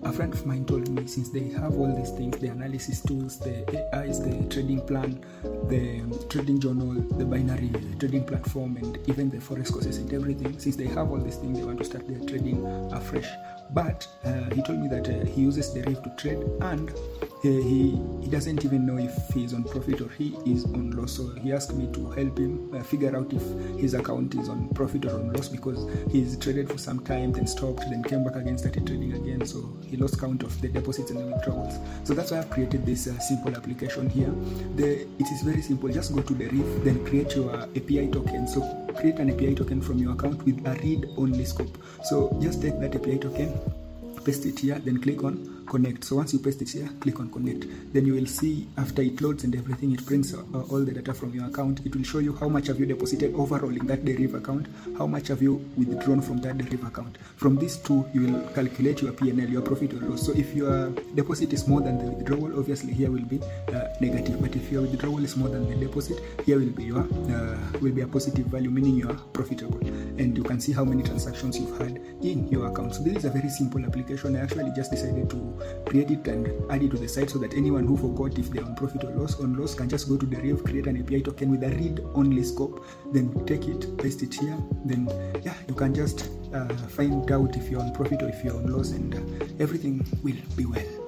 a friend of mine told me, since they have all these things, the analysis tools, the AIs, the trading plan, the trading journal, the binary trading platform, and even the forex courses and everything, since they have all these things, they want to start their trading afresh. But he told me that he uses Deriv to trade, and he doesn't even know if he's on profit or he is on loss. So he asked me to help him figure out if his account is on profit or on loss, because he's traded for some time, then stopped, then came back again, started trading again. So he lost count of the deposits and the withdrawals. So that's why I've created this simple application here. It is very simple. Just go to Deriv, then create your API token. So create an API token from your account with a read-only scope. So just take that API token, paste it here, then click on connect. So once you paste it here, click on connect. Then you will see after it loads and everything, it prints all the data from your account. It will show you how much have you deposited overall in that Deriv account, how much have you withdrawn from that Deriv account. From these two, you will calculate your P&L, your profit or loss. So if your deposit is more than the withdrawal, obviously here will be negative. But if your withdrawal is more than the deposit, here will be a positive value, meaning you are profitable. And you can see how many transactions you've had in your account. So this is a very simple application. I actually just decided to create it and add it to the site so that anyone who forgot if they're on profit or loss can just go to Deriv, create an API token with a read-only scope, then take it, paste it here, then you can just find out if you're on profit or if you're on loss, and everything will be well.